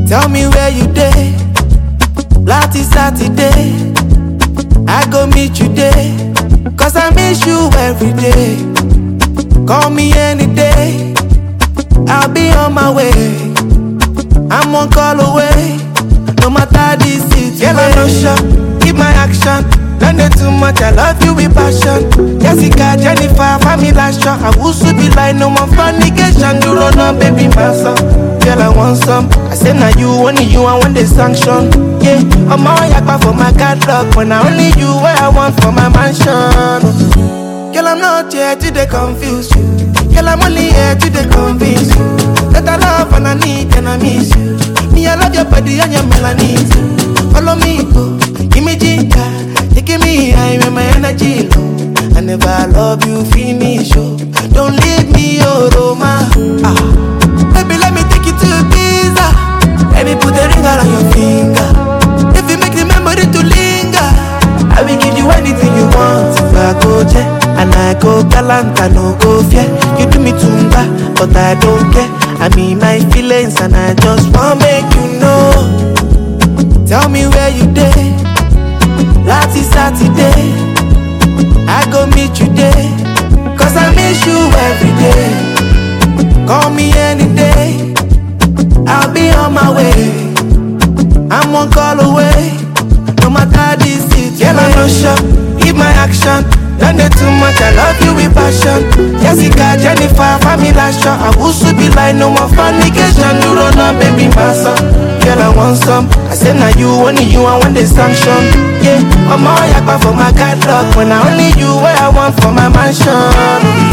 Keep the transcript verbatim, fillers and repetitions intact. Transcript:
Tell me where you dey. Lati Saturday, I go meet you there. Cause I miss you every day. Call me any day, I'll be on my way. I'm one call away, no matter the city. Girl, I no shop, keep my action. Don't do too much, I love you with passion. Jessica, Jennifer, family last shot. I will soon be like no more fornication. You run on, baby, my son. Girl, I want some. I say now you, only you, I want the sanction. Yeah, I'm all yakba for my catalog. When I only you, where I want for my mansion. Girl, I'm not here to they confuse you. Girl, I'm only here to they convince you that I love and I need and I miss you. Me, I love your body and your melanin. Follow me, go, give me ginger. You give me high when my energy low. I never love you, finish, oh. Don't leave me, oh, Roma. Ah. Baby, let me take you to Ibiza. Let me put a ring around your finger. If you make the memory to linger, I will give you anything you want. If I go jet and I go galant, I no go fear. You do me tumba, but I don't care. I mean my feelings and I just wanna make you know. Tell me where you dey. Lati Saturday, I go meet you there. Cause I miss you every day. Call me any day, I'll be on my way. I'm one call away, no matter the city. Girl, I no shop, keep my action. Don't do too much, I love you with passion. Jessica, Jennifer, family last shot. I will soon be like no more fornication. You run on, baby, my son. Girl, I want some. I say now you, only you, I want the sanction. Yeah, I'm all yakba for my catalog. When I only you, where I want for my mansion.